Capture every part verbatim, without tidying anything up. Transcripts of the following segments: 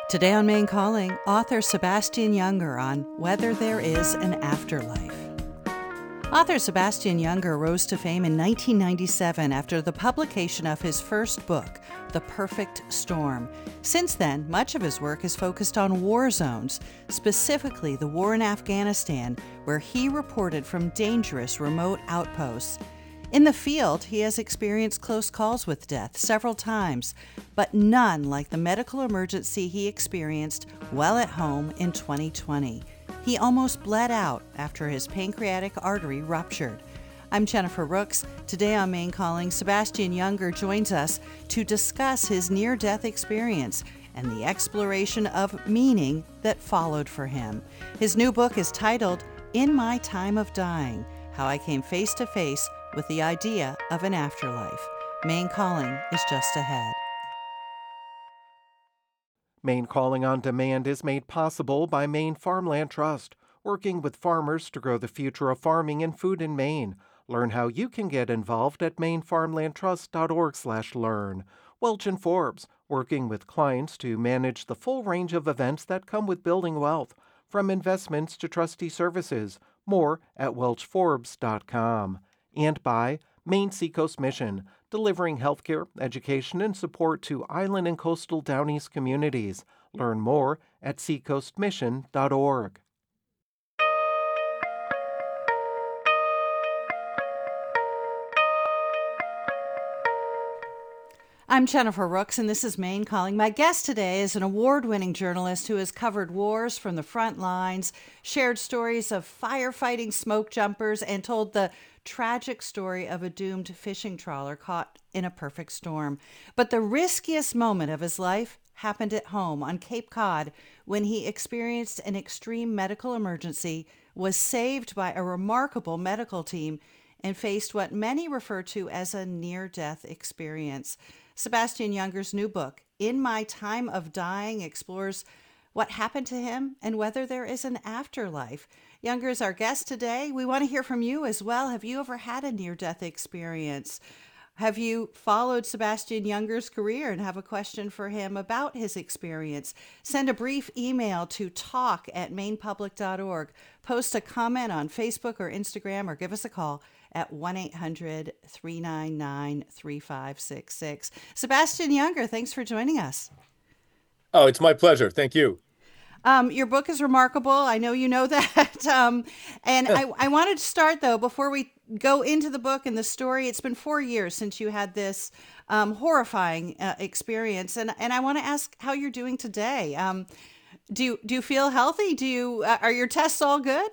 Today on Maine Calling, author Sebastian Junger on Whether There Is an Afterlife. Author Sebastian Junger rose to fame in nineteen ninety-seven after the publication of his first book, The Perfect Storm. Since then, much of his work is focused on war zones, specifically the war in Afghanistan, where he reported from dangerous remote outposts. In the field, he has experienced close calls with death several times, but none like the medical emergency he experienced while at home in twenty twenty. He almost bled out after his pancreatic artery ruptured. I'm Jennifer Rooks. Today on Maine Calling, Sebastian Junger joins us to discuss his near-death experience and the exploration of meaning that followed for him. His new book is titled, In My Time of Dying, How I Came Face to Face with the Idea of an Afterlife. Maine Calling is just ahead. Maine Calling on Demand is made possible by Maine Farmland Trust, working with farmers to grow the future of farming and food in Maine. Learn how you can get involved at maine farmland trust dot org slash learn. Welch and Forbes, working with clients to manage the full range of events that come with building wealth, from investments to trustee services. More at welch forbes dot com. And by Maine Seacoast Mission, delivering healthcare, education, and support to island and coastal Down East communities. Learn more at seacoast mission dot org. I'm Jennifer Rooks, and this is Maine Calling. My guest today is an award-winning journalist who has covered wars from the front lines, shared stories of firefighting smoke jumpers, and told the tragic story of a doomed fishing trawler caught in a perfect storm. But the riskiest moment of his life happened at home on Cape Cod when he experienced an extreme medical emergency, was saved by a remarkable medical team, and faced what many refer to as a near-death experience. Sebastian Junger's new book, In My Time of Dying, explores what happened to him and whether there is an afterlife. Junger is our guest today. We want to hear from you as well. Have you ever had a near-death experience? Have you followed Sebastian Junger's career and have a question for him about his experience? Send a brief email to talk at maine public dot org. Post a comment on Facebook or Instagram, or give us a call at one eight hundred three nine nine three five six six. Sebastian Junger, thanks for joining us. Oh, it's my pleasure. Thank you. Um, your book is remarkable. I know you know that. Um, and I, I wanted to start, though, before we go into the book and the story. It's been four years since you had this um, horrifying uh, experience. And, and I want to ask how you're doing today. Um, do you, do you feel healthy? Do you, uh, are your tests all good?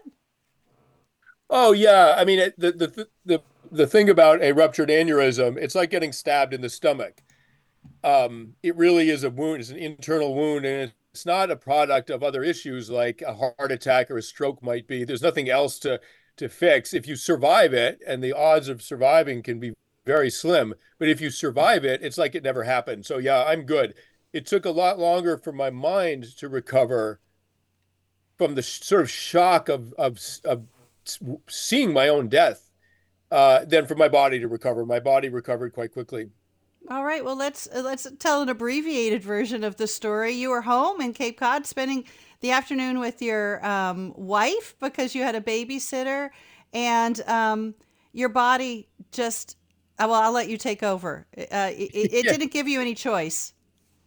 Oh, yeah. I mean, it- the, the, the, the thing about a ruptured aneurysm, it's like getting stabbed in the stomach. Um, it really is a wound. It's an internal wound, and it's not a product of other issues like a heart attack or a stroke might be. There's nothing else to, to fix. If you survive it, and the odds of surviving can be very slim, but if you survive it, it's like it never happened. So yeah, I'm good. It took a lot longer for my mind to recover from the sh- sort of shock of, of, of seeing my own death uh, than for my body to recover. My body recovered quite quickly. All right. Well, let's uh, let's tell an abbreviated version of the story. You were home in Cape Cod spending the afternoon with your um, wife because you had a babysitter, and um, your body just, uh, well, I'll let you take over. Uh, it it Yeah. didn't give you any choice.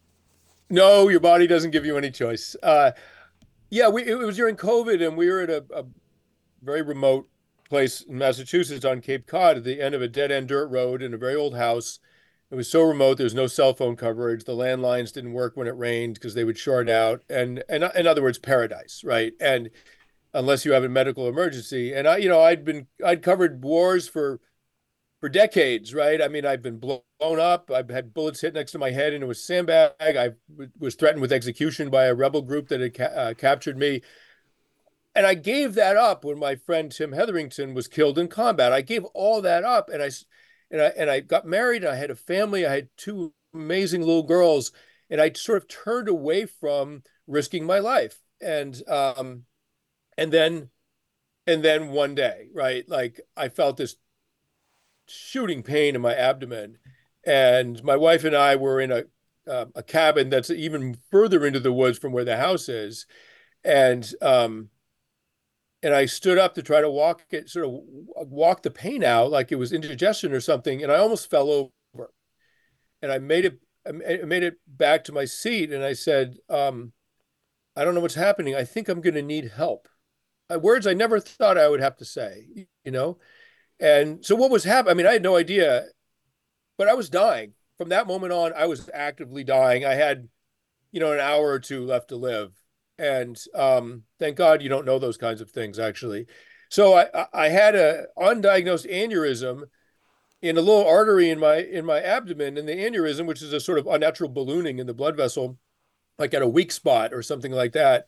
No, your body doesn't give you any choice. Uh, yeah, we, it was during COVID, and we were at a, a very remote place in Massachusetts on Cape Cod at the end of a dead-end dirt road in a very old house. It was so remote, there was no cell phone coverage. The landlines didn't work when it rained because they would short out. And, and in other words, paradise, right? And unless you have a medical emergency. And I, you know, I'd been, I'd covered wars for, for decades, right? I mean, I've been blown up. I've had bullets hit next to my head into a sandbag. I was threatened with execution by a rebel group that had ca- uh, captured me. And I gave that up when my friend Tim Hetherington was killed in combat. I gave all that up, and I, and I, and I got married. And I had a family. I had two amazing little girls, and I sort of turned away from risking my life. And um, and then, and then one day, right, like I felt this shooting pain in my abdomen, and my wife and I were in a uh, a cabin that's even further into the woods from where the house is. And um, and I stood up to try to walk it, sort of walk the pain out like it was indigestion or something, and I almost fell over. And I made it, I made it back to my seat, and I said, um, "I don't know what's happening. I think I'm going to need help." Uh, words I never thought I would have to say, you know. And so what was happening? I mean, I had no idea, but I was dying. From that moment on, I was actively dying. I had, you know, an hour or two left to live. And um, thank God you don't know those kinds of things, actually. So I, I had a undiagnosed aneurysm in a little artery in my in my abdomen, and the aneurysm, which is a sort of unnatural ballooning in the blood vessel, like at a weak spot or something like that.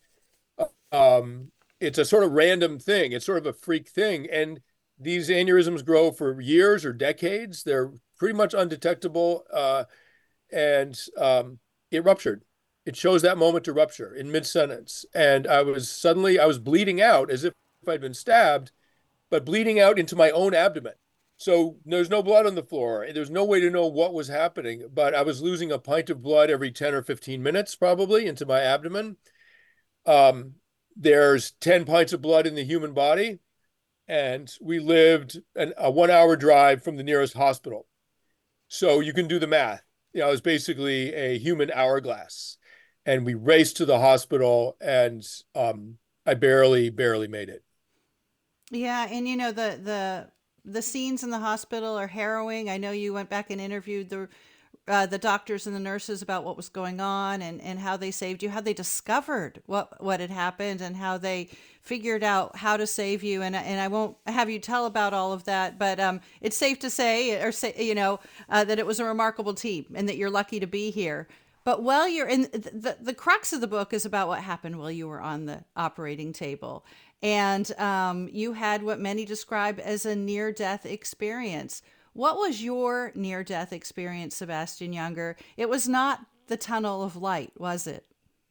Um, it's a sort of random thing. It's sort of a freak thing. And these aneurysms grow for years or decades. They're pretty much undetectable. Uh, and um, it ruptured. It chose that moment to rupture in mid-sentence. And I was suddenly, I was bleeding out as if I'd been stabbed, but bleeding out into my own abdomen. So there's no blood on the floor. There's no way to know what was happening, but I was losing a pint of blood every ten or fifteen minutes, probably, into my abdomen. Um, there's ten pints of blood in the human body, and we lived an, a one-hour drive from the nearest hospital. So you can do the math. You know, it was basically a human hourglass. And we raced to the hospital, and um, I barely, barely made it. Yeah, and you know the the the scenes in the hospital are harrowing. I know you went back and interviewed the uh, the doctors and the nurses about what was going on and, and how they saved you, how they discovered what what had happened, and how they figured out how to save you. And and I won't have you tell about all of that, but um, it's safe to say, or say, you know, uh, that it was a remarkable team and that you're lucky to be here. But while you're in the, the the crux of the book is about what happened while you were on the operating table. And um, you had what many describe as a near-death experience. What was your near-death experience, Sebastian Junger? It was not the tunnel of light, was it?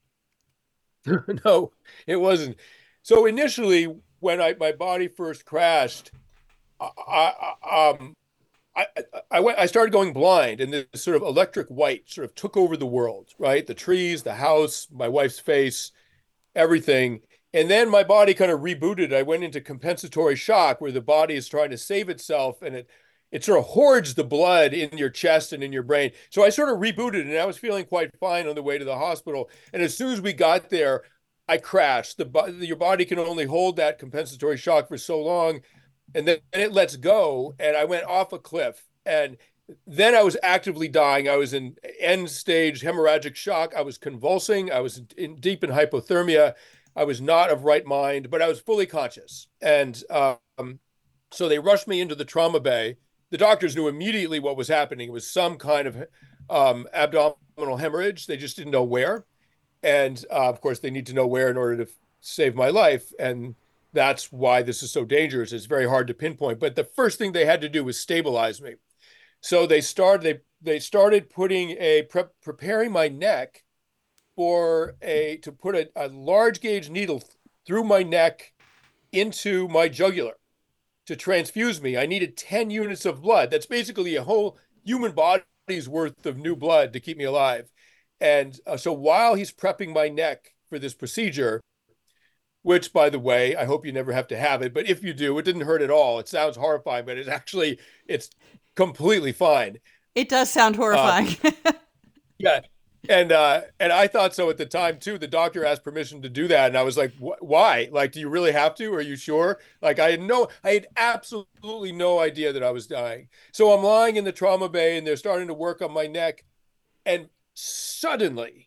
No, it wasn't. So initially, when I my body first crashed, I, I um I I went I started going blind, and this sort of electric white sort of took over the world, right? The trees, the house, my wife's face, everything. And then my body kind of rebooted. I went into compensatory shock where the body is trying to save itself, and it it sort of hoards the blood in your chest and in your brain. So I sort of rebooted, and I was feeling quite fine on the way to the hospital. And as soon as we got there, I crashed. The your body can only hold that compensatory shock for so long, and then it lets go, and I went off a cliff. And then I was actively dying. I was in end stage hemorrhagic shock. I was convulsing. I was in, deep in hypothermia. I was not of right mind, but I was fully conscious. And um, so they rushed me into the trauma bay. The doctors knew immediately what was happening. It was some kind of um, abdominal hemorrhage. They just didn't know where. And uh, of course, they need to know where in order to save my life. And that's why this is so dangerous. It's very hard to pinpoint. But the first thing they had to do was stabilize me. So they started, they, they started putting a, pre- preparing my neck for a to put a, a large gauge needle through my neck into my jugular to transfuse me. I needed ten units of blood. That's basically a whole human body's worth of new blood to keep me alive. And uh, so while he's prepping my neck for this procedure, which, by the way, I hope you never have to have it, but if you do, it didn't hurt at all. It sounds horrifying, but it's actually, it's completely fine. It does sound horrifying. Uh, yeah. And uh, and I thought so at the time too. The doctor asked permission to do that, and I was like, "Why? Like, do you really have to? Are you sure?" Like, I had no, I had absolutely no idea that I was dying. So I'm lying in the trauma bay, and they're starting to work on my neck, and suddenly,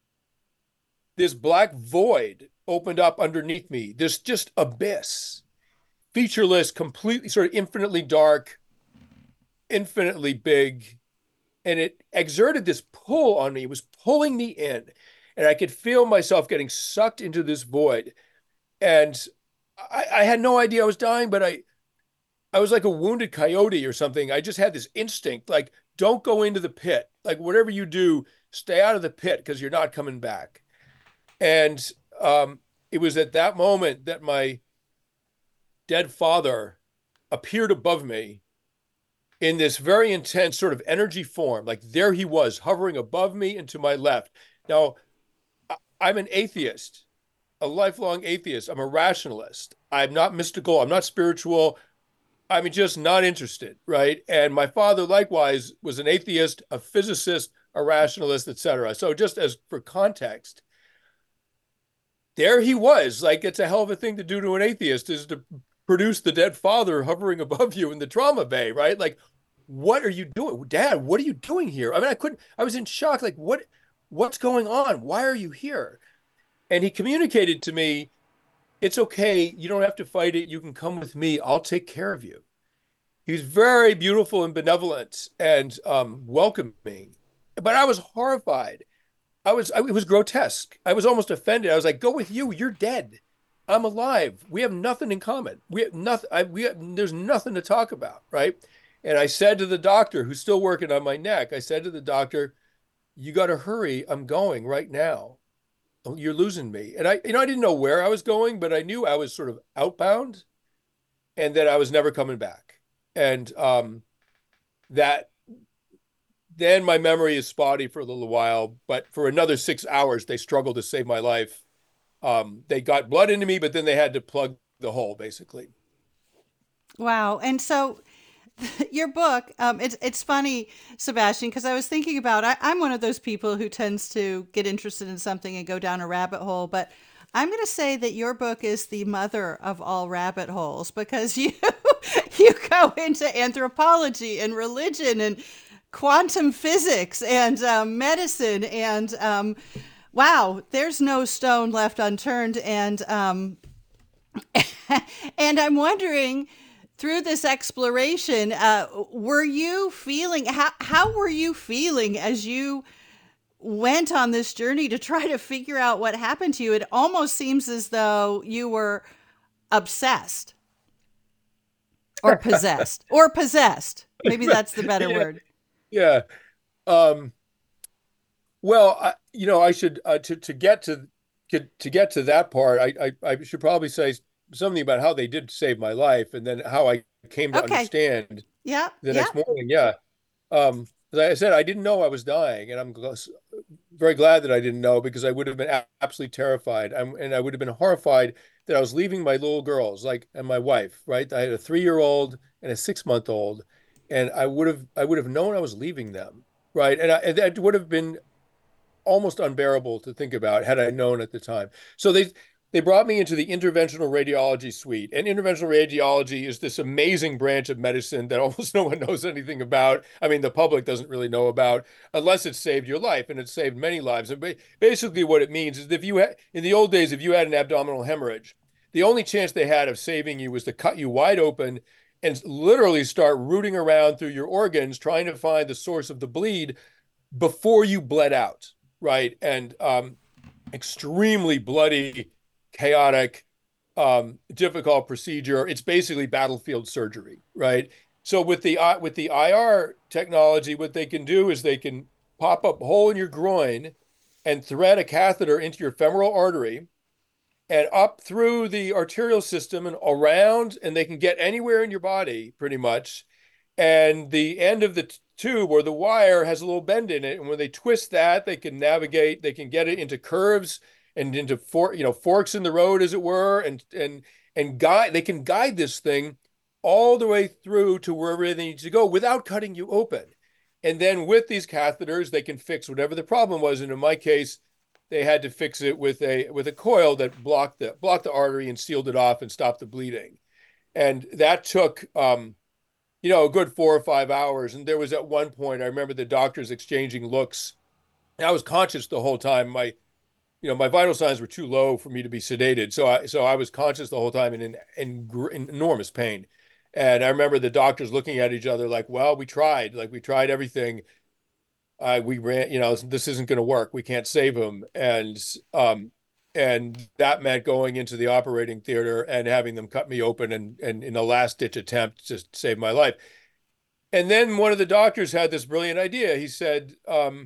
this black void opened up underneath me. This just abyss, featureless, completely sort of infinitely dark, infinitely big. And it exerted this pull on me. It was pulling me in. And I could feel myself getting sucked into this void. And I, I had no idea I was dying, but I I was like a wounded coyote or something. I just had this instinct, like, don't go into the pit. Like, whatever you do, stay out of the pit because you're not coming back. And um, it was at that moment that my dead father appeared above me in this very intense sort of energy form. Like there he was, hovering above me and to my left. Now, I'm an atheist, a lifelong atheist. I'm a rationalist. I'm not mystical. I'm not spiritual. I'm just not interested, right? And my father, likewise, was an atheist, a physicist, a rationalist, et cetera. So just as for context, there he was. Like, it's a hell of a thing to do to an atheist, is to produce the dead father hovering above you in the trauma bay, right? Like, what are you doing? Dad, what are you doing here? I mean, I couldn't, I was in shock. Like, what, what's going on? Why are you here? And he communicated to me, it's okay. You don't have to fight it. You can come with me. I'll take care of you. He was very beautiful and benevolent and um, welcoming. But I was horrified. I was, I, it was grotesque. I was almost offended. I was like, go with you. You're dead. I'm alive. We have nothing in common. We have nothing. I, we have, there's nothing to talk about, right? And I said to the doctor, who's still working on my neck, I said to the doctor, you got to hurry. I'm going right now. You're losing me. And I, you know, I didn't know where I was going, but I knew I was sort of outbound and that I was never coming back. And um, that then my memory is spotty for a little while, but for another six hours, they struggled to save my life. Um, they got blood into me, but then they had to plug the hole, basically. Wow. And so your book, um, it's it's funny, Sebastian, because I was thinking about, I, I'm one of those people who tends to get interested in something and go down a rabbit hole, but I'm going to say that your book is the mother of all rabbit holes, because you you go into anthropology and religion and quantum physics and um, medicine, and um, wow, there's no stone left unturned. And um, and I'm wondering, through this exploration, uh, were you feeling, how, how were you feeling as you went on this journey to try to figure out what happened to you? It almost seems as though you were obsessed or possessed or possessed. Maybe that's the better yeah, word. Yeah. Um, well, I, you know, I should, uh, to, to get to, get, to get to that part, I, I, I should probably say something about how they did save my life, and then how I came to Okay. understand Yeah. the Yeah. next morning. Yeah. Um, as I said, I didn't know I was dying, and I'm gl- very glad that I didn't know, because I would have been a- absolutely terrified. I'm, and I would have been horrified that I was leaving my little girls, like, and my wife, right? I had a three-year-old and a six-month-old, and I would have, I would have known I was leaving them, right? And, I, and that would have been almost unbearable to think about had I known at the time. So they, They brought me into the interventional radiology suite. And interventional radiology is this amazing branch of medicine that almost no one knows anything about. I mean, the public doesn't really know about, unless it saved your life, and it saved many lives. And basically what it means is, if you had, in the old days, if you had an abdominal hemorrhage, the only chance they had of saving you was to cut you wide open and literally start rooting around through your organs, trying to find the source of the bleed before you bled out, right? And um, extremely bloody, chaotic, um, difficult procedure. It's basically battlefield surgery, right? So with the uh, with the I R technology, what they can do is they can pop up a hole in your groin and thread a catheter into your femoral artery and up through the arterial system and around, and they can get anywhere in your body pretty much. And the end of the t- tube or the wire has a little bend in it, and when they twist that, they can navigate, they can get it into curves and into for, you know, forks in the road, as it were, and and and guide. They can guide this thing all the way through to wherever it needs to go without cutting you open. And then with these catheters, they can fix whatever the problem was. And in my case, they had to fix it with a with a coil that blocked the blocked the artery and sealed it off and stopped the bleeding. And that took um, you know, a good four or five hours. And there was at one point, I remember the doctors exchanging looks. And I was conscious the whole time. My You know, my vital signs were too low for me to be sedated. So I, so I was conscious the whole time and in, in, in enormous pain. And I remember the doctors looking at each other like, well, we tried, like we tried everything. Uh, we ran, you know, this isn't going to work. We can't save him. And, um, and that meant going into the operating theater and having them cut me open and, and in a last ditch attempt to save my life. And then one of the doctors had this brilliant idea. He said, um,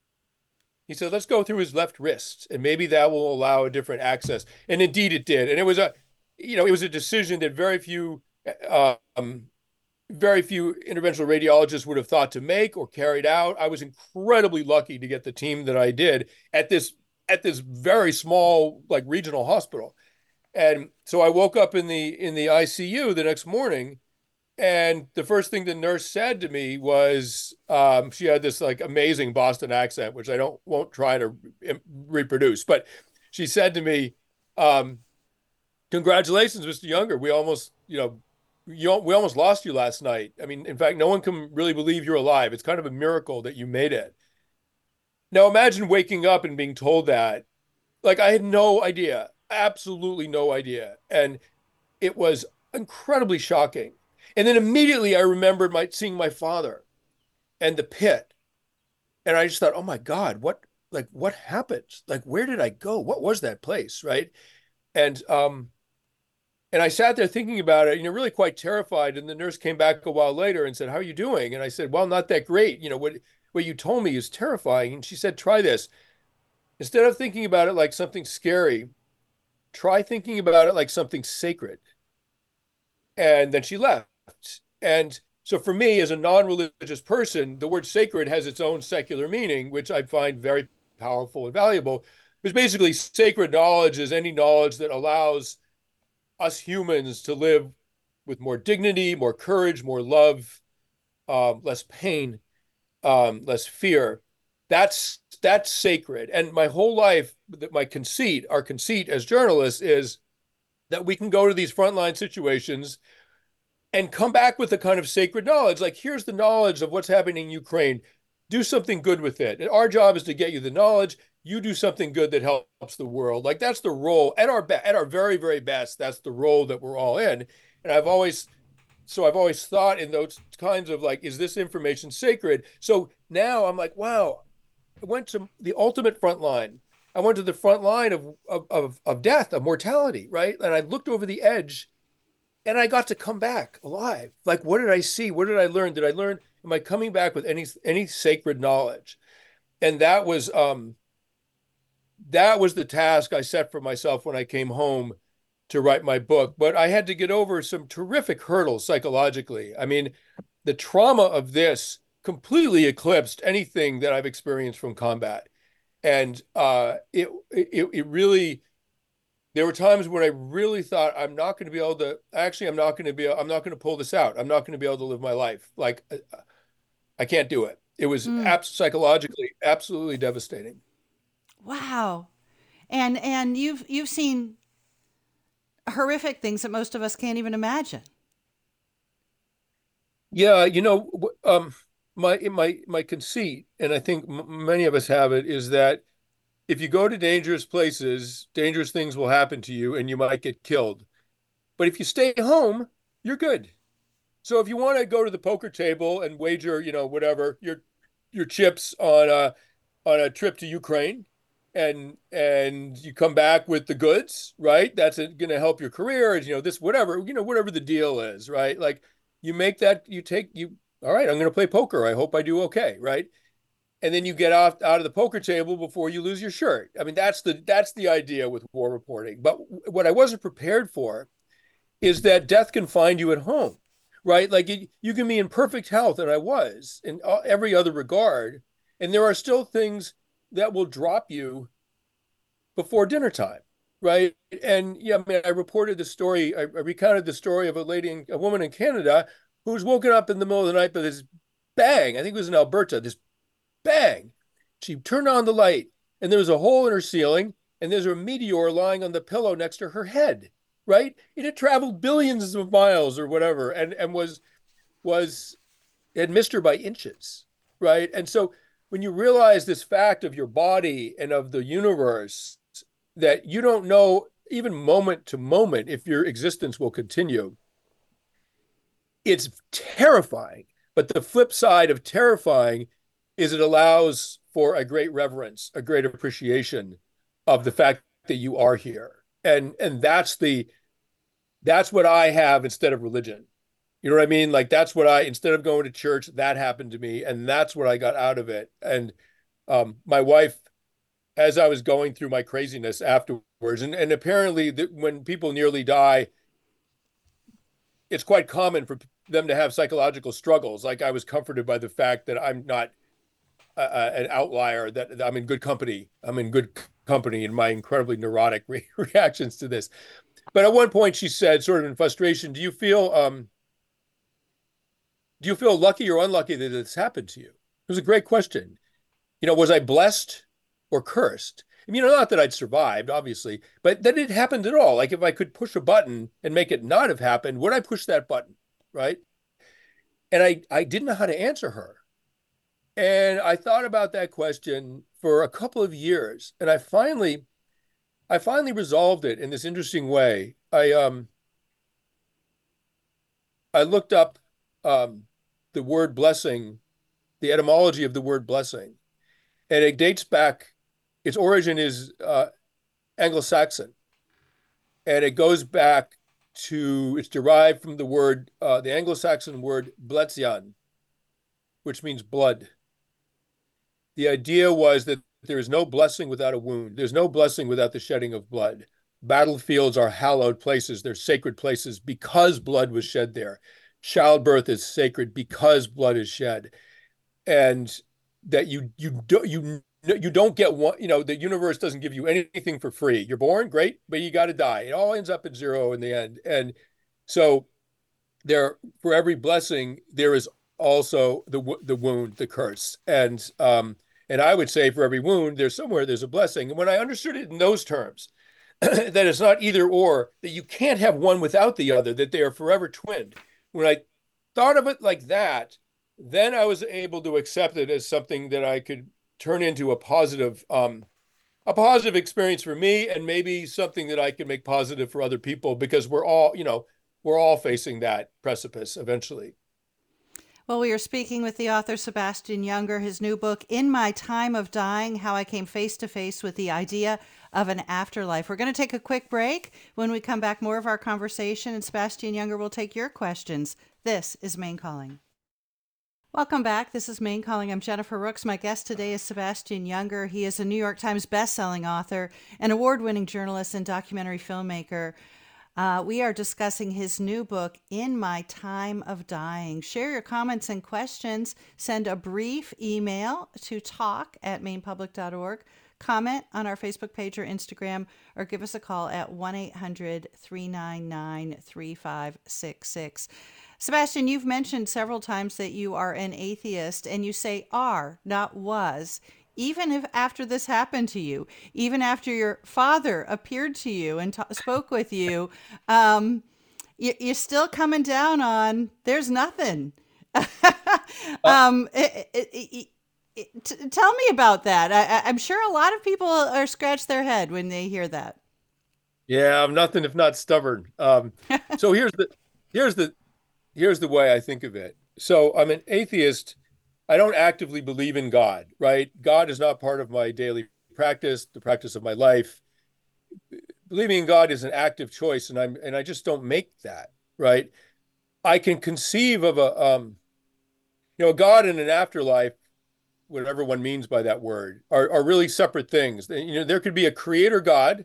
He said, let's go through his left wrist, and maybe that will allow a different access. And indeed it did. And it was a, you know, it was a decision that very few um, very few interventional radiologists would have thought to make or carried out. I was incredibly lucky to get the team that I did at this at this very small, like, regional hospital. And so I woke up in the in the I C U the next morning, and the first thing the nurse said to me was, um, she had this like amazing Boston accent, which I don't won't try to re- reproduce, but she said to me, um, "Congratulations, Mister Younger. We almost, you know, you we almost lost you last night. I mean, in fact, no one can really believe you're alive. It's kind of a miracle that you made it." Now imagine waking up and being told that. Like, I had no idea, absolutely no idea, and it was incredibly shocking. And then immediately I remembered my seeing my father and the pit. And I just thought, oh my God, what like what happened? Like, where did I go? What was that place? Right. And um and I sat there thinking about it, you know, really quite terrified. And the nurse came back a while later and said, "How are you doing?" And I said, "Well, not that great. You know, what what you told me is terrifying." And she said, "Try this. Instead of thinking about it like something scary, try thinking about it like something sacred." And then she left. And so for me, as a non-religious person, the word sacred has its own secular meaning, which I find very powerful and valuable. Because basically, sacred knowledge is any knowledge that allows us humans to live with more dignity, more courage, more love, um, less pain, um, less fear. That's that's sacred. And my whole life, my conceit, our conceit as journalists is that we can go to these frontline situations and come back with a kind of sacred knowledge. Like, here's the knowledge of what's happening in Ukraine. Do something good with it. And our job is to get you the knowledge. You do something good that helps the world. Like, that's the role at our be- at our very, very best. That's the role that we're all in. And I've always, so I've always thought in those kinds of like, is this information sacred? So now I'm like, wow, I went to the ultimate front line. I went to the front line of, of, of, of death, of mortality, right? And I looked over the edge and I got to come back alive. Like, what did I see? What did I learn? Did I learn? Am I coming back with any any sacred knowledge? And that was um, that was the task I set for myself when I came home to write my book. But I had to get over some terrific hurdles psychologically. I mean, the trauma of this completely eclipsed anything that I've experienced from combat, and uh, it it it really. There were times when I really thought I'm not going to be able to, actually, I'm not going to be, I'm not going to pull this out. I'm not going to be able to live my life. Like, I can't do it. It was Mm, abs- psychologically absolutely devastating. wow. And and you've you've seen horrific things that most of us can't even imagine. Yeah, you know, um, my my my conceit, and I think m many of us have it, is that if you go to dangerous places, dangerous things will happen to you, and you might get killed. But if you stay home, you're good. So if you want to go to the poker table and wager, you know, whatever your your chips on a on a trip to Ukraine, and and you come back with the goods, right? That's going to help your career, you know, this whatever, you know, whatever the deal is, right? Like, you make that, you take you, all right, I'm going to play poker. I hope I do okay, right? And then you get off out of the poker table before you lose your shirt. I mean, that's the that's the idea with war reporting. But what I wasn't prepared for is that death can find you at home, right? Like, it, you can be in perfect health, and I was in every other regard, and there are still things that will drop you before dinner time, right? And yeah, I mean, I reported the story, I, I recounted the story of a lady, in, a woman in Canada who was woken up in the middle of the night by this bang. I think it was in Alberta, this bang. She turned on the light, and there was a hole in her ceiling, and there's a meteor lying on the pillow next to her head, right? It had traveled billions of miles or whatever, and and was was had missed her by inches, right? And so when you realize this fact of your body and of the universe, that you don't know even moment to moment if your existence will continue, it's terrifying. But the flip side of terrifying is it allows for a great reverence, a great appreciation of the fact that you are here. And and that's the that's what I have instead of religion. You know what I mean? Like, that's what I, instead of going to church, that happened to me, and that's what I got out of it. And um, my wife, as I was going through my craziness afterwards, and, and apparently the, when people nearly die, it's quite common for them to have psychological struggles. Like I was comforted by the fact that I'm not uh, an outlier, that, that I'm in good company. I'm in good company in my incredibly neurotic re reactions to this. But at one point she said, sort of in frustration, do you feel, um, do you feel lucky or unlucky that this happened to you? It was a great question. You know, was I blessed or cursed? I mean, you know, not that I'd survived, obviously, but that it happened at all. Like if I could push a button and make it not have happened, would I push that button, right? And I, I didn't know how to answer her. And I thought about that question for a couple of years. And I finally, I finally resolved it in this interesting way. I, um, I looked up um, the word blessing, the etymology of the word blessing, and it dates back, its origin is uh, Anglo-Saxon, and it goes back to, it's derived from the word, uh, the Anglo-Saxon word bletian, which means blood. The idea was that there is no blessing without a wound. There's no blessing without the shedding of blood. Battlefields are hallowed places. They're sacred places because blood was shed there. Childbirth is sacred because blood is shed. And that you you do, you you don't get one, you know, the universe doesn't give you anything for free. You're born, great, but you got to die. It all ends up at zero in the end. And so there, for every blessing, there is also the the wound, the curse. And um, and I would say for every wound, there's somewhere there's a blessing. And when I understood it in those terms, that it's not either or, that you can't have one without the other, that they are forever twinned. When I thought of it like that, then I was able to accept it as something that I could turn into a positive, um, a positive experience for me, and maybe something that I can make positive for other people, because we're all, you know, we're all facing that precipice eventually. Well, we are speaking with the author Sebastian Junger. His new book, In My Time of Dying, How I Came Face to Face with the Idea of an Afterlife. We're going to take a quick break. When we come back, more of our conversation, and Sebastian Junger will take your questions. This is Maine Calling. Welcome back. This is Maine Calling. I'm Jennifer Rooks. My guest today is Sebastian Junger. He is a New York Times bestselling author, an award-winning journalist and documentary filmmaker. Uh, we are discussing his new book, In My Time of Dying. Share your comments and questions. Send a brief email to talk at maine public dot org. Comment on our Facebook page or Instagram, or give us a call at one eight hundred, three nine nine, three five six six. Sebastian, you've mentioned several times that you are an atheist, and you say are, not was. Even if after this happened to you, even after your father appeared to you and t- spoke with you, um, you, you're still coming down on there's nothing. um, it, it, it, it, t- tell me about that. I, I'm sure a lot of people are scratch their head when they hear that. Yeah, I'm nothing if not stubborn. Um, so here's the here's the here's the way I think of it. So I'm an atheist. I don't actively believe in God, right? God is not part of my daily practice, the practice of my life. Believing in God is an active choice, and I'm and I just don't make that, right? I can conceive of a um, you know, a God and an afterlife, whatever one means by that word, are, are really separate things. You know, there could be a creator God.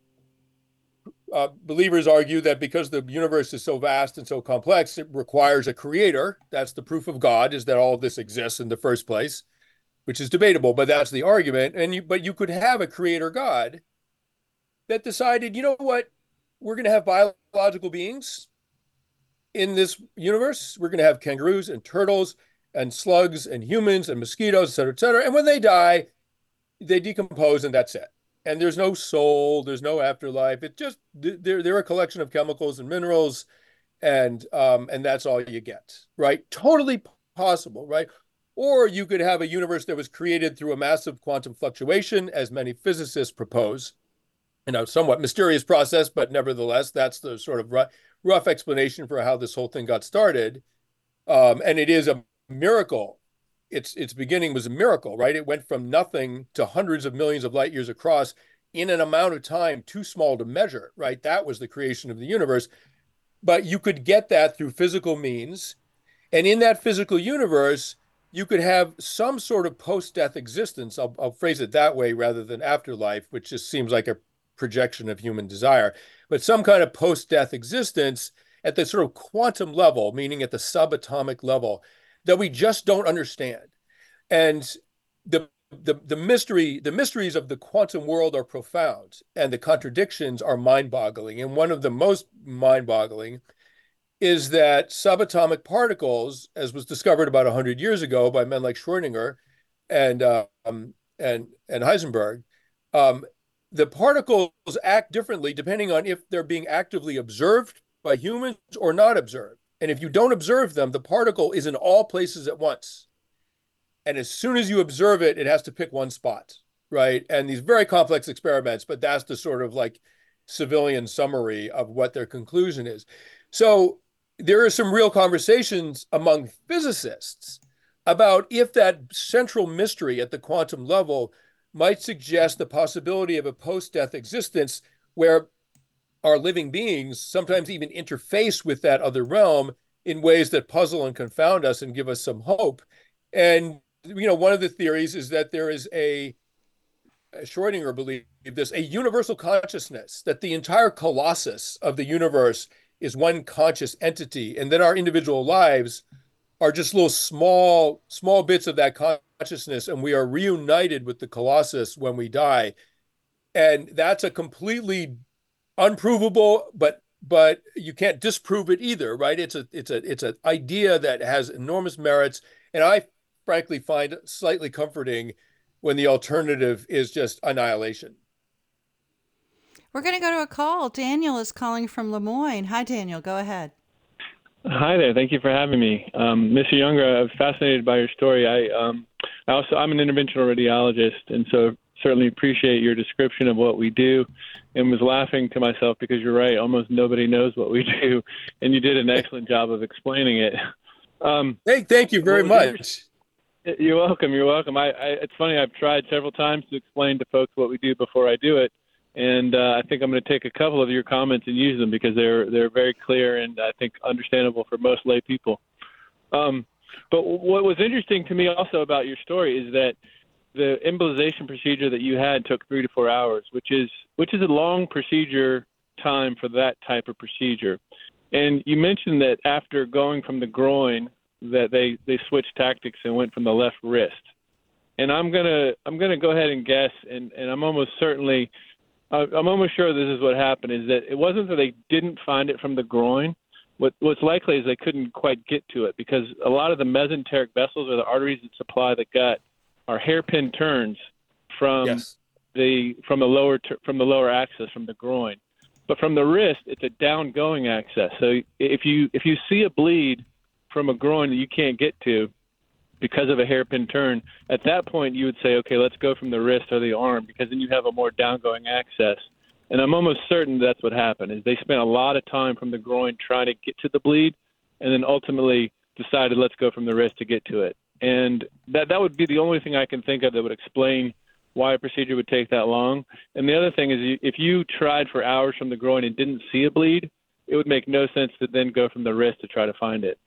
Uh, believers argue that because the universe is so vast and so complex, it requires a creator. That's the proof of God, is that all of this exists in the first place, which is debatable, but that's the argument. And you, but you could have a creator God that decided, you know what, we're going to have biological beings in this universe. We're going to have kangaroos and turtles and slugs and humans and mosquitoes, et cetera, et cetera. And when they die, they decompose, and that's it. And there's no soul, there's no afterlife. It just, they're, they're a collection of chemicals and minerals, and um, and that's all you get, right? Totally possible, right? Or you could have a universe that was created through a massive quantum fluctuation, as many physicists propose, in a somewhat mysterious process, but nevertheless, that's the sort of rough, rough explanation for how this whole thing got started. Um, and it is a miracle. Its its beginning was a miracle, right? It went from nothing to hundreds of millions of light years across in an amount of time too small to measure, right? That was the creation of the universe. But you could get that through physical means. And in that physical universe, you could have some sort of post-death existence. I'll, I'll phrase it that way rather than afterlife, which just seems like a projection of human desire. But some kind of post-death existence at the sort of quantum level, meaning at the subatomic level, that we just don't understand. And the the the mystery, the mysteries of the quantum world are profound, and the contradictions are mind-boggling. And one of the most mind-boggling is that subatomic particles, as was discovered about one hundred years ago by men like Schrödinger and um, and and Heisenberg, um, the particles act differently depending on if they're being actively observed by humans or not observed. And if you don't observe them, the particle is in all places at once. And as soon as you observe it, it has to pick one spot, right? And these very complex experiments, but that's the sort of like civilian summary of what their conclusion is. So there are some real conversations among physicists about if that central mystery at the quantum level might suggest the possibility of a post-death existence where our living beings sometimes even interface with that other realm in ways that puzzle and confound us and give us some hope. And, you know, one of the theories is that there is a, Schrödinger believed this, a universal consciousness, that the entire colossus of the universe is one conscious entity, and that our individual lives are just little small, small bits of that consciousness, and we are reunited with the colossus when we die. And that's a completely unprovable, but but you can't disprove it either, right? It's a it's a it's an idea that has enormous merits, and I frankly find it slightly comforting when the alternative is just annihilation. We're going to go to a call. Daniel is calling from Lemoyne. Hi, Daniel. Go ahead. Hi there. Thank you for having me. Um, Mister Younger, I was fascinated by your story. I, um, I also, I'm an interventional radiologist, and so certainly appreciate your description of what we do, and was laughing to myself because you're right. Almost nobody knows what we do, and you did an excellent job of explaining it. Um, hey, thank you very much. You're welcome. You're welcome. I, I, it's funny. I've tried several times to explain to folks what we do before I do it. And uh, I think I'm going to take a couple of your comments and use them because they're they're very clear and I think understandable for most lay people. Um, but what was interesting to me also about your story is that the embolization procedure that you had took three to four hours, which is which is a long procedure time for that type of procedure. And you mentioned that after going from the groin, that they, they switched tactics and went from the left wrist. And I'm gonna I'm gonna go ahead and guess, and, and I'm almost certainly. I'm almost sure this is what happened, is that it wasn't that they didn't find it from the groin. What, what's likely is they couldn't quite get to it because a lot of the mesenteric vessels or the arteries that supply the gut are hairpin turns from yes. the from the lower from the lower axis, from the groin. But from the wrist, it's a down-going axis. So if you if you see a bleed from a groin that you can't get to because of a hairpin turn, at that point you would say, okay, let's go from the wrist or the arm, because then you have a more downgoing access. And I'm almost certain that's what happened, is they spent a lot of time from the groin trying to get to the bleed, and then ultimately decided let's go from the wrist to get to it. And that that would be the only thing I can think of that would explain why a procedure would take that long. And the other thing is, if you tried for hours from the groin and didn't see a bleed, it would make no sense to then go from the wrist to try to find it.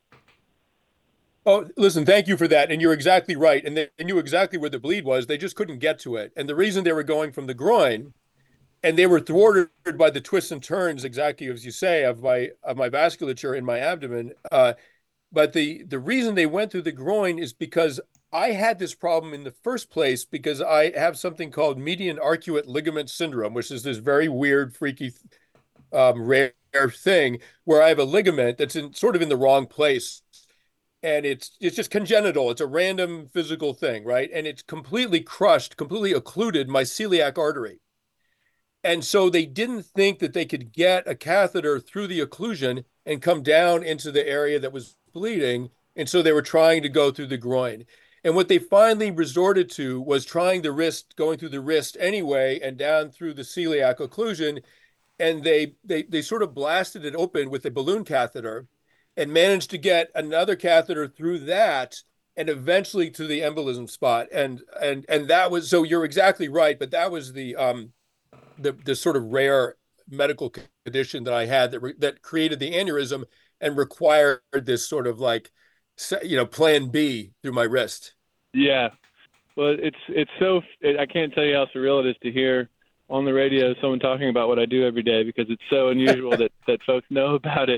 Oh, listen, thank you for that. And you're exactly right. And they knew exactly where the bleed was. They just couldn't get to it. And the reason they were going from the groin, and they were thwarted by the twists and turns, exactly as you say, of my of my vasculature in my abdomen. Uh, but the, the reason they went through the groin is because I had this problem in the first place because I have something called median arcuate ligament syndrome, which is this very weird, freaky, um, rare thing where I have a ligament that's in sort of in the wrong place. And it's it's just congenital. It's a random physical thing, right? And it's completely crushed, completely occluded my celiac artery. And so they didn't think that they could get a catheter through the occlusion and come down into the area that was bleeding. And so they were trying to go through the groin. And what they finally resorted to was trying the wrist, going through the wrist anyway, and down through the celiac occlusion. And they they they sort of blasted it open with a balloon catheter and managed to get another catheter through that and eventually to the embolism spot. And and and that was, so you're exactly right, but that was the um the the sort of rare medical condition that I had that re- that created the aneurysm and required this sort of like, you know, plan B through my wrist. Yeah. Well, it's it's so, I can't tell you how surreal it is to hear on the radio someone talking about what I do every day, because it's so unusual that, that folks know about it.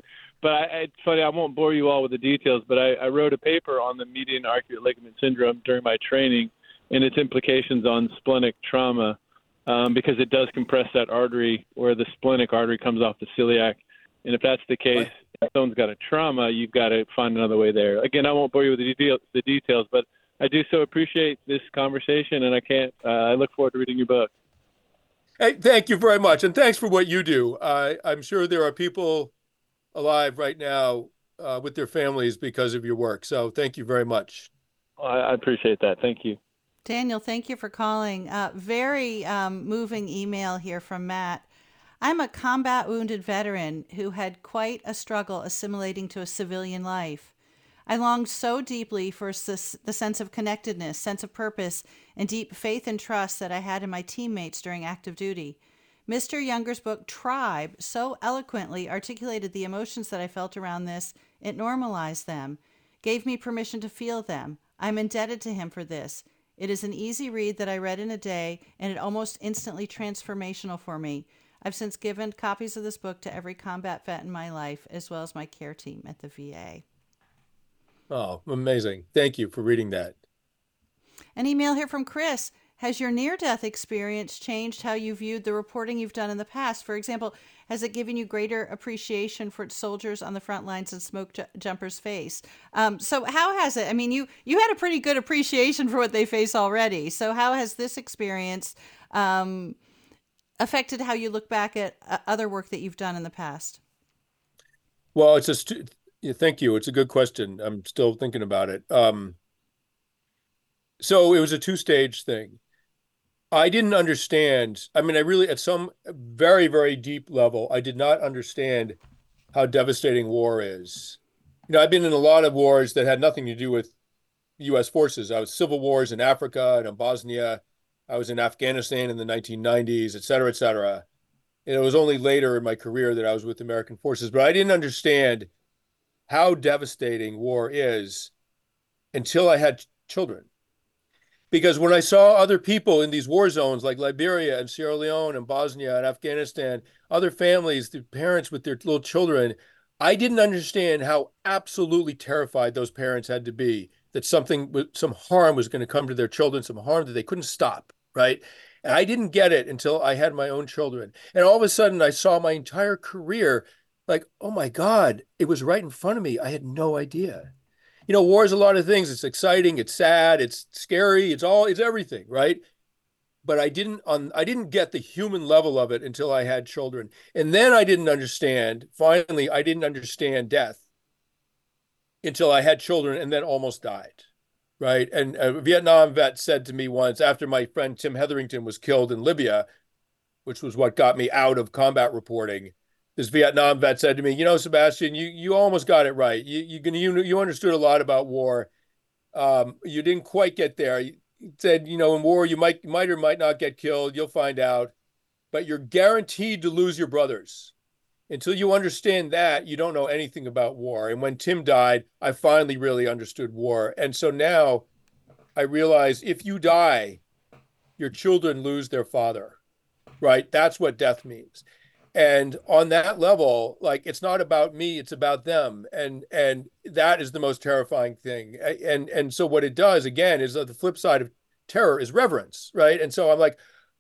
but I, it's funny. I won't bore you all with the details, but I, I wrote a paper on the median arcuate ligament syndrome during my training and its implications on splenic trauma, um, because it does compress that artery where the splenic artery comes off the celiac. And if that's the case, if someone's got a trauma, you've got to find another way there. Again, I won't bore you with the, detail, the details, but I do so appreciate this conversation, and I can't. Uh, I look forward to reading your book. Hey, thank you very much, and thanks for what you do. Uh, I'm sure there are people alive right now uh, with their families because of your work. So thank you very much. I, I appreciate that. Thank you. Daniel, thank you for calling. Uh, very um, moving email here from Matt. I'm a combat wounded veteran who had quite a struggle assimilating to a civilian life. I longed so deeply for s- the sense of connectedness, sense of purpose, and deep faith and trust that I had in my teammates during active duty. Mister Younger's book, Tribe, so eloquently articulated the emotions that I felt around this. It normalized them, gave me permission to feel them. I'm indebted to him for this. It is an easy read that I read in a day, and it almost instantly transformational for me. I've since given copies of this book to every combat vet in my life, as well as my care team at the V A. Oh, amazing. Thank you for reading that. An email here from Chris. Has your near-death experience changed how you viewed the reporting you've done in the past? For example, has it given you greater appreciation for soldiers on the front lines and smoke ju- jumpers face? Um, so how has it? I mean, you, you had a pretty good appreciation for what they face already. So how has this experience um, affected how you look back at uh, other work that you've done in the past? Well, it's a stu- yeah, thank you. It's a good question. I'm still thinking about it. Um, so it was a two-stage thing. I didn't understand. I mean, I really, at some very, very deep level, I did not understand how devastating war is. You know, I've been in a lot of wars that had nothing to do with U S forces. I was civil wars in Africa and in Bosnia. I was in Afghanistan in the nineteen nineties, et cetera, et cetera. And it was only later in my career that I was with American forces. But I didn't understand how devastating war is until I had children. Because when I saw other people in these war zones like Liberia and Sierra Leone and Bosnia and Afghanistan, other families, the parents with their little children, I didn't understand how absolutely terrified those parents had to be that something, some harm was going to come to their children, some harm that they couldn't stop, right? And I didn't get it until I had my own children. And all of a sudden I saw my entire career like, oh my God, it was right in front of me. I had no idea. You know, war is a lot of things. It's exciting, it's sad, it's scary, it's all, it's everything, right? But I didn't on I didn't get the human level of it until I had children. And then I didn't understand, finally, I didn't understand death until I had children and then almost died, right? And a Vietnam vet said to me once, after my friend Tim Hetherington was killed in Libya, which was what got me out of combat reporting, this Vietnam vet said to me, you know, Sebastian, you you almost got it right. You you you, you understood a lot about war. Um, you didn't quite get there. He said, you know, in war, you might might or might not get killed. You'll find out. But you're guaranteed to lose your brothers. Until you understand that, you don't know anything about war. And when Tim died, I finally really understood war. And so now I realize if you die, your children lose their father, right? That's what death means. And on that level, like, it's not about me, it's about them. And and that is the most terrifying thing. And and so what it does, again, is that the flip side of terror is reverence, right? And so I'm like,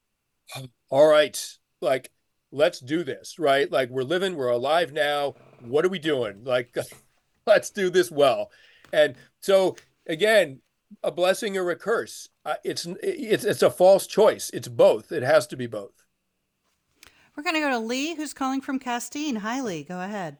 all right, like, let's do this, right? Like, we're living, we're alive now. What are we doing? Like, let's do this well. And so, again, a blessing or a curse. Uh, it's it's it's a false choice. It's both. It has to be both. We're going to go to Lee, who's calling from Castine. Hi, Lee. Go ahead.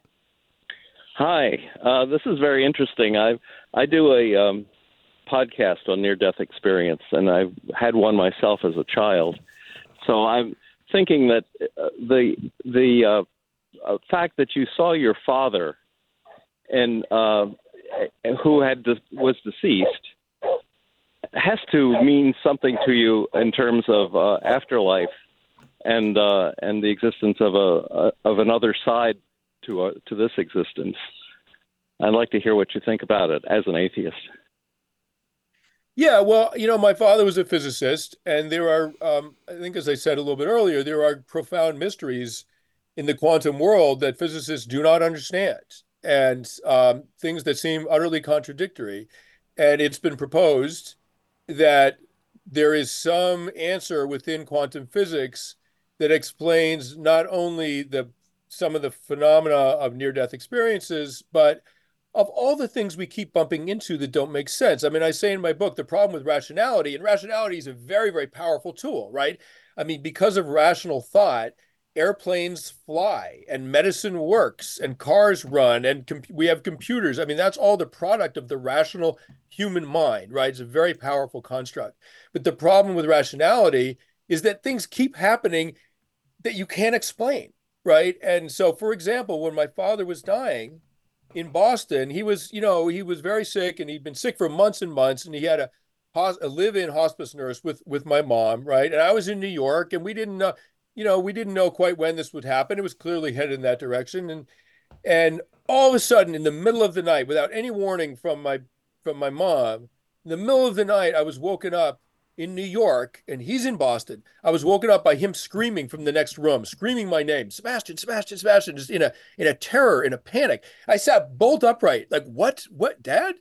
Hi. Uh, this is very interesting. I I do a um, podcast on near-death experience, and I've had one myself as a child. So I'm thinking that uh, the the uh, uh, fact that you saw your father and uh, who had de- was deceased has to mean something to you in terms of uh, afterlife. And uh, and the existence of a, a of another side to a, to this existence. I'd like to hear what you think about it as an atheist. Yeah, well, you know, my father was a physicist, and there are, um, I think, as I said a little bit earlier, there are profound mysteries in the quantum world that physicists do not understand. and um, things that seem utterly contradictory. And it's been proposed that there is some answer within quantum physics that explains not only the some of the phenomena of near-death experiences, but of all the things we keep bumping into that don't make sense. I mean, I say in my book, the problem with rationality, and rationality is a very, very powerful tool, right? I mean, because of rational thought, airplanes fly and medicine works and cars run and com- we have computers. I mean, that's all the product of the rational human mind, right? It's a very powerful construct. But the problem with rationality is that things keep happening that you can't explain, right? And so, for example, when my father was dying in Boston, he was, you know, he was very sick and he'd been sick for months and months, and he had a, a live-in hospice nurse with with my mom, right? And I was in New York, and we didn't know, you know, we didn't know quite when this would happen. It was clearly headed in that direction, and and all of a sudden, in the middle of the night, without any warning from my from my mom, in the middle of the night, I was woken up in New York, and he's in Boston. I was woken up by him screaming from the next room, screaming my name, Sebastian, Sebastian, Sebastian, just in a in a terror, in a panic. I sat bolt upright, like, what, what, Dad?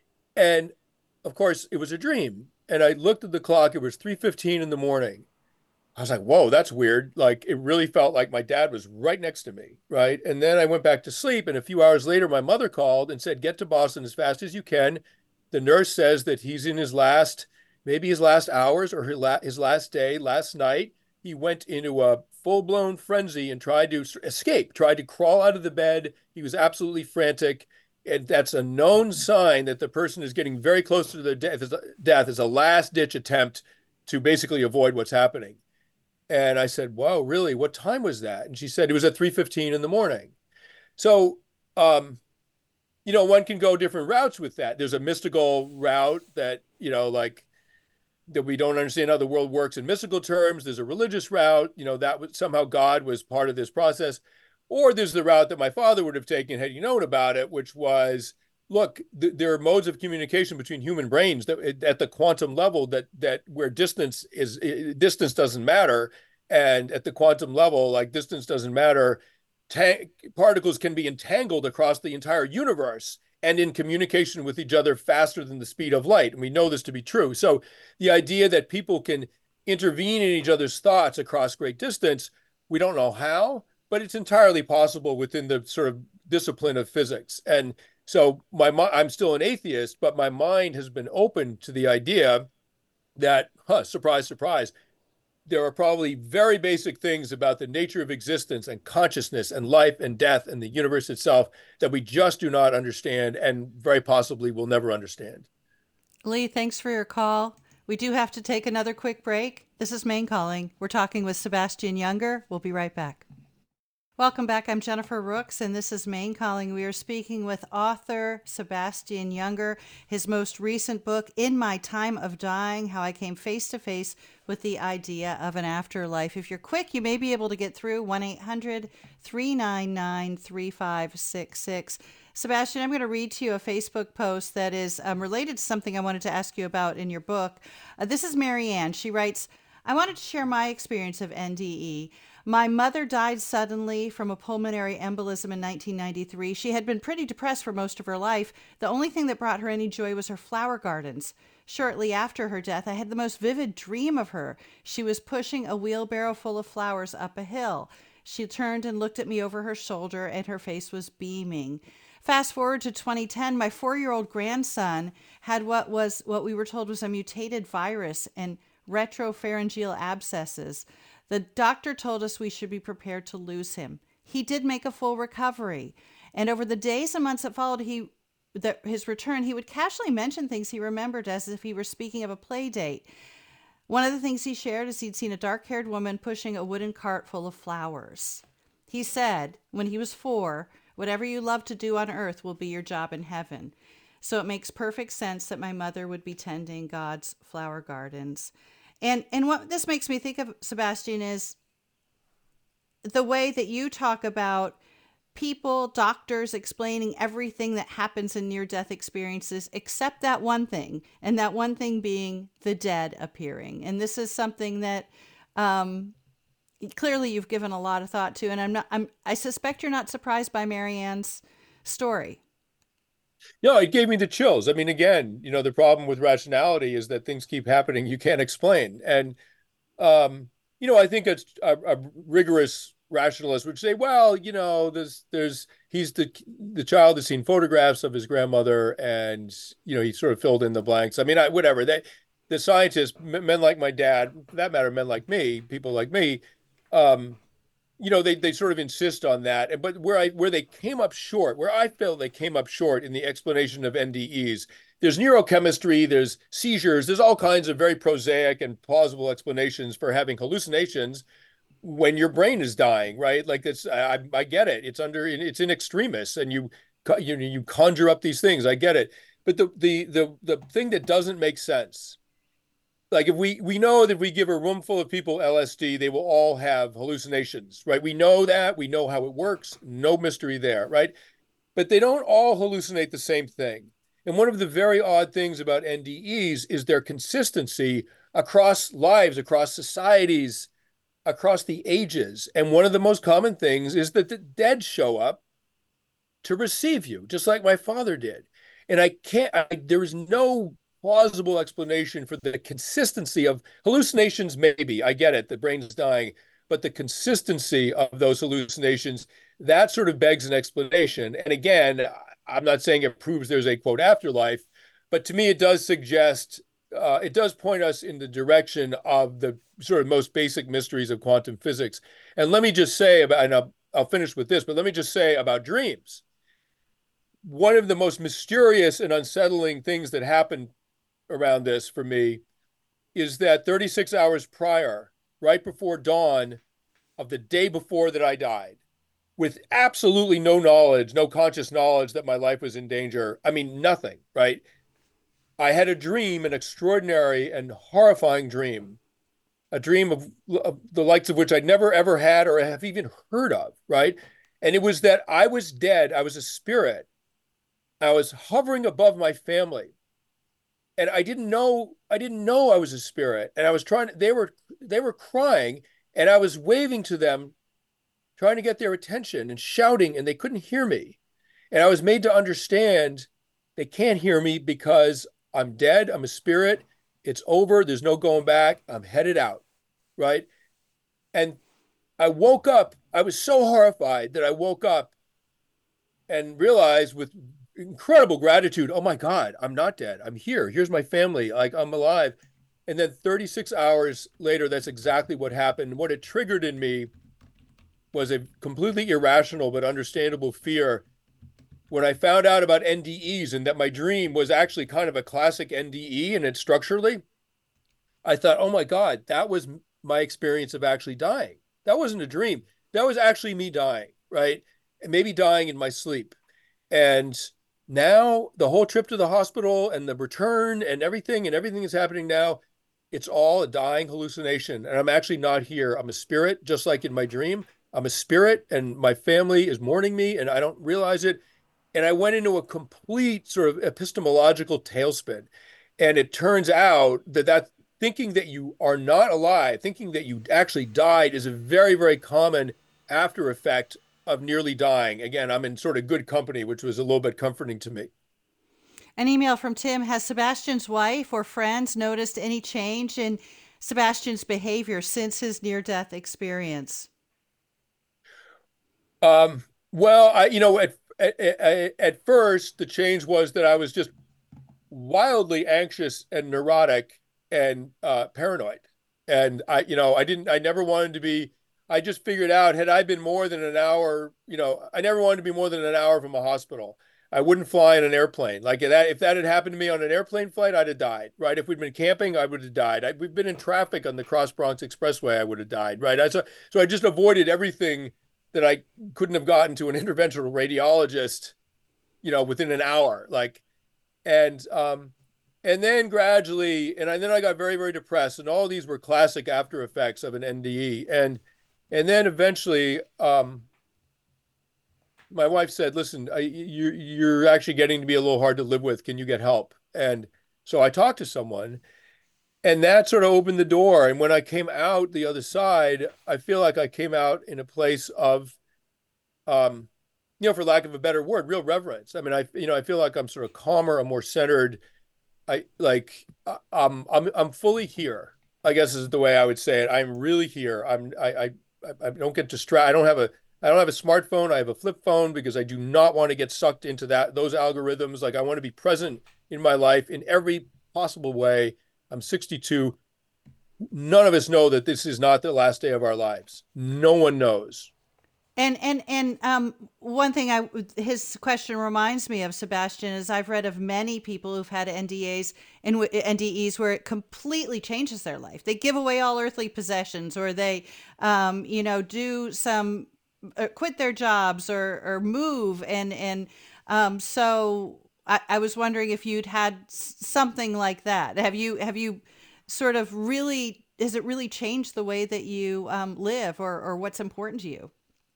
And of course, it was a dream. And I looked at the clock. It was three fifteen in the morning. I was like, whoa, that's weird. Like, it really felt like my dad was right next to me, right? And then I went back to sleep. And a few hours later, my mother called and said, get to Boston as fast as you can. The nurse says that he's in his last maybe his last hours or his last day. Last night, he went into a full-blown frenzy and tried to escape, tried to crawl out of the bed. He was absolutely frantic. And that's a known sign that the person is getting very close to their death, death as a last-ditch attempt to basically avoid what's happening. And I said, whoa, really? What time was that? And she said it was at three fifteen in the morning. So, um, you know, one can go different routes with that. There's a mystical route that, you know, like, that we don't understand how the world works in mystical terms. There's a religious route, you know, that was, somehow God was part of this process. Or there's the route that my father would have taken had he known about it, which was, look, th- there are modes of communication between human brains that at the quantum level that that where distance is distance doesn't matter. And at the quantum level, like, distance doesn't matter. Ta- particles can be entangled across the entire universe and in communication with each other faster than the speed of light. And we know this to be true. So the idea that people can intervene in each other's thoughts across great distance, we don't know how, but it's entirely possible within the sort of discipline of physics. And so my I'm still an atheist, but my mind has been open to the idea that, huh, surprise, surprise, there are probably very basic things about the nature of existence and consciousness and life and death and the universe itself that we just do not understand and very possibly will never understand. Lee, thanks for your call. We do have to take another quick break. This is Maine Calling. We're talking with Sebastian Junger. We'll be right back. Welcome back. I'm Jennifer Rooks, and this is Maine Calling. We are speaking with author Sebastian Junger. His most recent book, In My Time of Dying, How I Came Face to Face with the Idea of an Afterlife. If you're quick, you may be able to get through one eight hundred three nine nine three five six six. Sebastian, I'm going to read to you a Facebook post that is um, related to something I wanted to ask you about in your book. Uh, this is Mary Ann. She writes, I wanted to share my experience of N D E. My mother died suddenly from a pulmonary embolism in nineteen ninety-three. She had been pretty depressed for most of her life. The only thing that brought her any joy was her flower gardens. Shortly after her death, I had the most vivid dream of her. She was pushing a wheelbarrow full of flowers up a hill. She turned and looked at me over her shoulder, and her face was beaming. Fast forward to twenty ten, my four-year-old grandson had what was what we were told was a mutated virus and retropharyngeal abscesses. The doctor told us we should be prepared to lose him. He did make a full recovery. And over the days and months that followed he, the, his return, he would casually mention things he remembered as if he were speaking of a play date. One of the things he shared is he'd seen a dark-haired woman pushing a wooden cart full of flowers. He said, when he was four, whatever you love to do on earth will be your job in heaven. So it makes perfect sense that my mother would be tending God's flower gardens. And and what this makes me think of, Sebastian, is the way that you talk about people, doctors explaining everything that happens in near-death experiences except that one thing, and that one thing being the dead appearing. And this is something that um, clearly you've given a lot of thought to. And I'm not. I'm. I suspect you're not surprised by Mary Ann's story. No, it gave me the chills. I mean, again, you know, the problem with rationality is that things keep happening you can't explain. And, um, you know, I think it's a, a rigorous rationalist would say, well, you know, there's, there's, he's the, the child has seen photographs of his grandmother and, you know, he sort of filled in the blanks. I mean, I, whatever. They, the scientists, men like my dad, for that matter, men like me, people like me, um, you know, they, they sort of insist on that. But where I where they came up short, where I felt they came up short in the explanation of N D Es, there's neurochemistry, there's seizures, there's all kinds of very prosaic and plausible explanations for having hallucinations when your brain is dying, right? Like it's, I, I get it. It's under, it's in extremis, and you, you you conjure up these things. I get it. But the the the the thing that doesn't make sense, like if we we know that if we give a room full of people L S D, they will all have hallucinations, right? We know that, we know how it works, no mystery there, right? But they don't all hallucinate the same thing. And one of the very odd things about N D Es is their consistency across lives, across societies, across the ages. And one of the most common things is that the dead show up to receive you, just like my father did. And I can't, I, there is no plausible explanation for the consistency of hallucinations. Maybe, I get it, the brain is dying, but the consistency of those hallucinations, that sort of begs an explanation. And again, I'm not saying it proves there's a quote afterlife, but to me, it does suggest, uh, it does point us in the direction of the sort of most basic mysteries of quantum physics. And let me just say about, and I'll, I'll finish with this, but let me just say about dreams. One of the most mysterious and unsettling things that happened around this for me is that thirty-six hours prior, right before dawn of the day before that I died, with absolutely no knowledge, no conscious knowledge that my life was in danger, I mean, nothing, right? I had a dream, an extraordinary and horrifying dream, a dream of, of the likes of which I'd never, ever had or have even heard of, right? And it was that I was dead. I was a spirit. I was hovering above my family. And I didn't know, I didn't know I was a spirit. And I was trying, they were, they were crying, and I was waving to them, trying to get their attention and shouting, and they couldn't hear me. And I was made to understand they can't hear me because I'm dead. I'm a spirit. It's over. There's no going back. I'm headed out. Right. And I woke up. I was so horrified that I woke up and realized with incredible gratitude, oh my God, I'm not dead. I'm here. Here's my family. Like, I'm alive. And then thirty-six hours later, that's exactly what happened. What it triggered in me was a completely irrational but understandable fear when I found out about N D Es and that my dream was actually kind of a classic N D E and it structurally. I thought, oh my God, that was my experience of actually dying. That wasn't a dream. That was actually me dying, right? And maybe dying in my sleep. And now the whole trip to the hospital and the return and everything and everything that's happening now, it's all a dying hallucination. And I'm actually not here. I'm a spirit, just like in my dream. I'm a spirit, and my family is mourning me, and I don't realize it. And I went into a complete sort of epistemological tailspin. And it turns out that that thinking that you are not alive, thinking that you actually died, is a very, very common after effect of nearly dying. Again, I'm in sort of good company, which was a little bit comforting to me. An email from Tim. Has Sebastian's wife or friends noticed any change in Sebastian's behavior since his near-death experience? Um, well, I, you know, at, at, at first, the change was that I was just wildly anxious and neurotic and uh, paranoid. And I, you know, I didn't, I never wanted to be, I just figured out, had I been more than an hour, you know, I never wanted to be more than an hour from a hospital. I wouldn't fly in an airplane. Like that, if that had happened to me on an airplane flight, I'd have died, right? If we'd been camping, I would have died. I, we've been in traffic on the Cross Bronx Expressway, I would have died, right? I, so, so I just avoided everything that I couldn't have gotten to an interventional radiologist, you know, within an hour, like, and, um, and then gradually, and I, then I got very, very depressed, and all of these were classic after effects of an N D E. And, and then eventually, um, my wife said, listen, I, you, you're actually getting to be a little hard to live with. Can you get help? And so I talked to someone, and that sort of opened the door. And when I came out the other side, I feel like I came out in a place of, um, you know, for lack of a better word, real reverence. I mean, I, you know, I feel like I'm sort of calmer, I'm more centered. I like, uh, I'm, I'm, I'm fully here, I guess is the way I would say it. I'm really here. I'm, I, I, I don't get distracted. I don't have a, I don't have a smartphone. I have a flip phone because I do not want to get sucked into that, those algorithms. Like I want to be present in my life in every possible way. I'm sixty-two. None of us know that this is not the last day of our lives. No one knows. And and and um, one thing I his question reminds me of, Sebastian, is I've read of many people who've had N D As and N D Es where it completely changes their life. They give away all earthly possessions, or they, um, you know, do some uh, quit their jobs or or move, and and um, so I, I was wondering if you'd had s- something like that. Have you have you sort of really has it really changed the way that you um, live, or or what's important to you?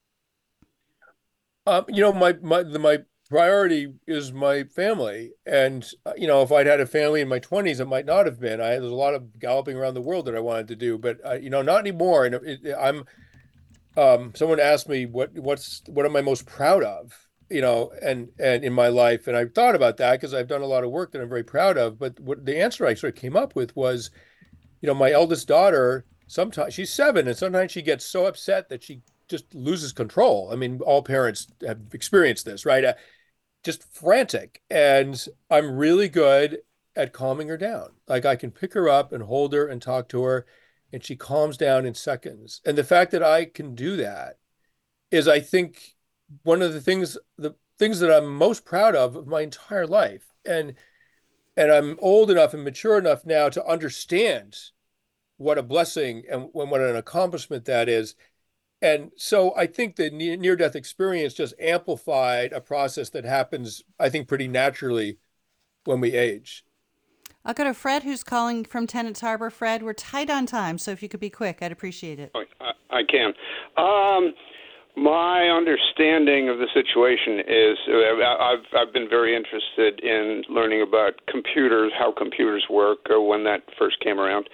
Um, you know, my my the, my priority is my family, and uh, you know, if I'd had a family in my twenties, it might not have been. I there's a lot of galloping around the world that I wanted to do, but uh, you know, not anymore. And it, it, I'm um, someone asked me what what's what am I most proud of, you know, and and in my life, and I thought about that because I've done a lot of work that I'm very proud of. But what the answer I sort of came up with was, you know, my eldest daughter, sometimes she's seven, and sometimes she gets so upset that she just loses control. I mean, all parents have experienced this, right? Uh, just frantic. And I'm really good at calming her down. Like I can pick her up and hold her and talk to her, and she calms down in seconds. And the fact that I can do that is, I think, one of the things, the things that I'm most proud of of my entire life. And and I'm old enough and mature enough now to understand what a blessing and what an accomplishment that is. And so I think the near-death experience just amplified a process that happens, I think, pretty naturally when we age. I'll go to Fred, who's calling from Tennants Harbor. Fred, we're tight on time, so if you could be quick, I'd appreciate it. I, I can. Um, my understanding of the situation is uh, I've I've been very interested in learning about computers, how computers work, or when that first came around,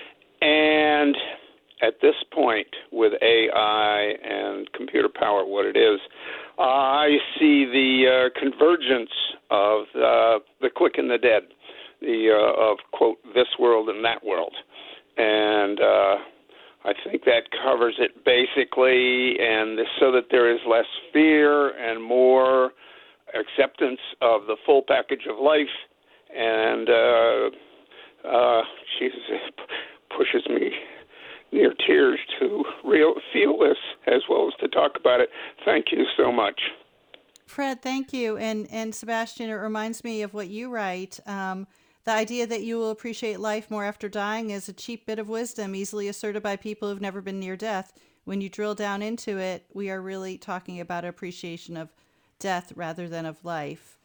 and at this point, with A I and computer power, what it is, uh, I see the uh, convergence of uh, the quick and the dead, the uh, of quote this world and that world, and uh, I think that covers it basically, and this, so that there is less fear and more acceptance of the full package of life, and uh, uh, Jesus, it pushes me near tears to real feel this as well as to talk about it. Thank you so much. Fred, thank you. And and Sebastian, it reminds me of what you write. Um, the idea that you will appreciate life more after dying is a cheap bit of wisdom easily asserted by people who've never been near death. When you drill down into it, we are really talking about appreciation of death rather than of life.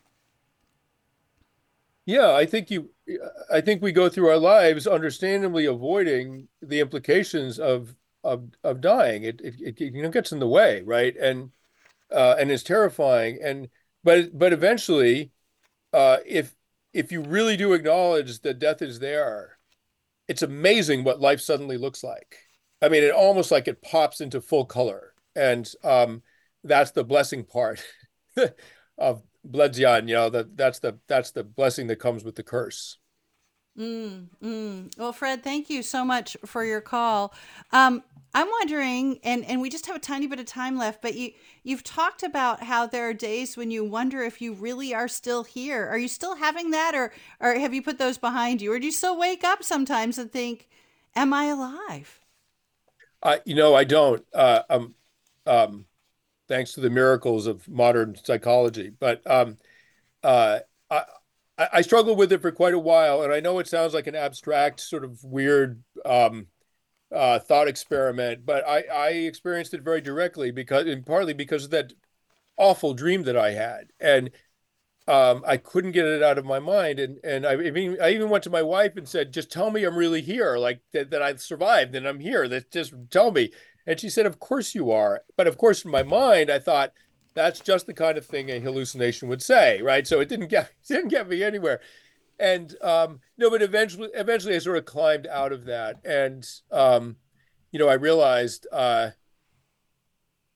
Yeah, I think you, I think we go through our lives understandably avoiding the implications of of of dying. It it, it you know gets in the way, right? And uh, and it's terrifying. And but but eventually, uh, if if you really do acknowledge that death is there, it's amazing what life suddenly looks like. I mean, it almost like it pops into full color, and um, that's the blessing part of Bledzyan, you know, that that's the that's the blessing that comes with the curse. Mm, mm. Well, Fred, thank you so much for your call. Um, I'm wondering, and, and we just have a tiny bit of time left, but you, you've talked about how there are days when you wonder if you really are still here. Are you still having that, or, or have you put those behind you? Or do you still wake up sometimes and think, am I alive? I, you know, I don't, uh, um, um, thanks to the miracles of modern psychology, but um, uh, I, I struggled with it for quite a while, and I know it sounds like an abstract, sort of weird um, uh, thought experiment, but I, I experienced it very directly because, and partly because of that awful dream that I had, and um, I couldn't get it out of my mind, and and I even I even went to my wife and said, "Just tell me I'm really here, like that, that I survived and I'm here. That just tell me." And she said, "Of course you are," but of course in my mind I thought, that's just the kind of thing a hallucination would say, right? So it didn't get it didn't get me anywhere. And um, no, but eventually, eventually, I sort of climbed out of that, and um, you know, I realized uh,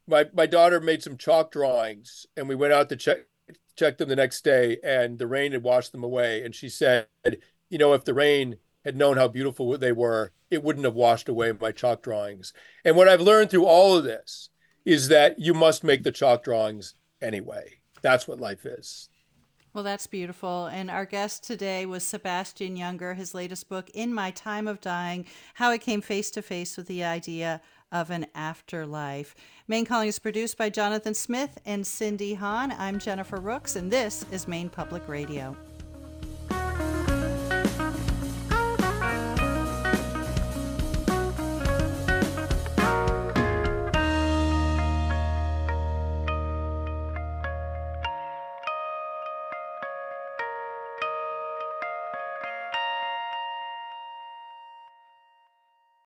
my my daughter made some chalk drawings, and we went out to check check them the next day, and the rain had washed them away. And she said, you know, if the rain had known how beautiful they were, it wouldn't have washed away my chalk drawings. And what I've learned through all of this is that you must make the chalk drawings anyway. That's what life is. Well, that's beautiful. And our guest today was Sebastian Junger. His latest book, In My Time of Dying, How I Came Face to Face with the Idea of an Afterlife. Maine Calling is produced by Jonathan Smith and Cindy Hahn. I'm Jennifer Rooks, and this is Maine Public Radio.